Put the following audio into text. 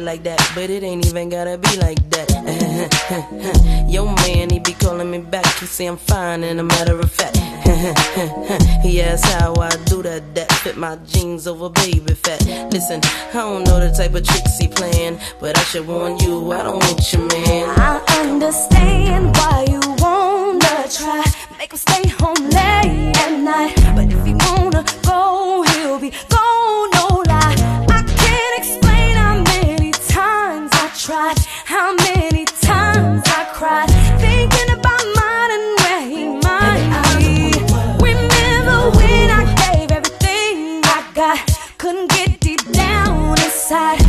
like that, but it ain't even gotta be like that. Yo man, he be calling me back, he say I'm fine and a matter of fact. He asks how I do that fit my jeans over baby fat. Listen, I don't know the type of tricks he playing, but I should warn you, I don't want you, man. I understand why you wanna try, make him stay home late at night, but if he wanna go, he'll be gone, no lie. I can't explain how many times I tried, how many times I cried, thinking about mine and where he might be. Remember when I gave everything I got, couldn't get deep down inside.